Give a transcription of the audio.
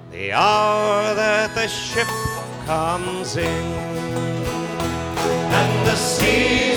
the hour that the ship comes in, and the sea